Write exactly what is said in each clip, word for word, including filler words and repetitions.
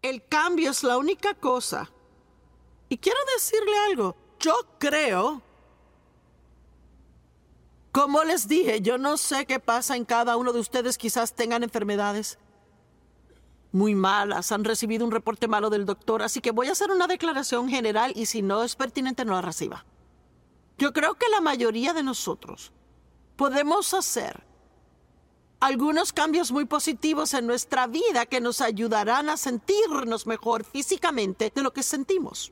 el cambio es la única cosa. Y quiero decirle algo. Yo creo, como les dije, yo no sé qué pasa en cada uno de ustedes. Quizás tengan enfermedades muy malas, han recibido un reporte malo del doctor, así que voy a hacer una declaración general y si no es pertinente no la reciba. Yo creo que la mayoría de nosotros podemos hacer algunos cambios muy positivos en nuestra vida que nos ayudarán a sentirnos mejor físicamente de lo que sentimos.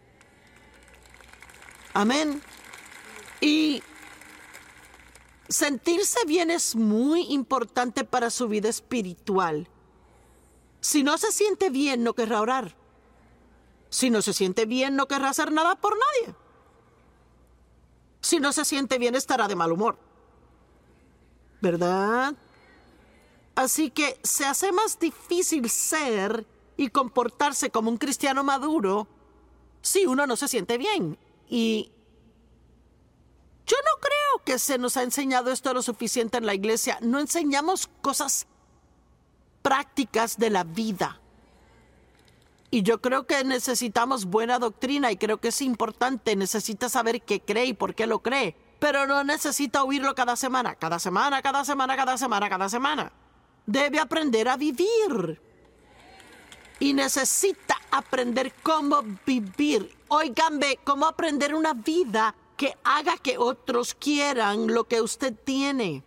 Amén. Y sentirse bien es muy importante para su vida espiritual. Si no se siente bien, no querrá orar. Si no se siente bien, no querrá hacer nada por nadie. Si no se siente bien, estará de mal humor. ¿Verdad? Así que se hace más difícil ser y comportarse como un cristiano maduro si uno no se siente bien. Y yo no creo que se nos ha enseñado esto lo suficiente en la iglesia. No enseñamos cosas prácticas de la vida. Y yo creo que necesitamos buena doctrina y creo que es importante. Necesita saber qué cree y por qué lo cree. Pero no necesita oírlo cada semana, cada semana, cada semana, cada semana, cada semana. Debe aprender a vivir. Y necesita aprender cómo vivir. Óiganme, cómo aprender una vida que haga que otros quieran lo que usted tiene.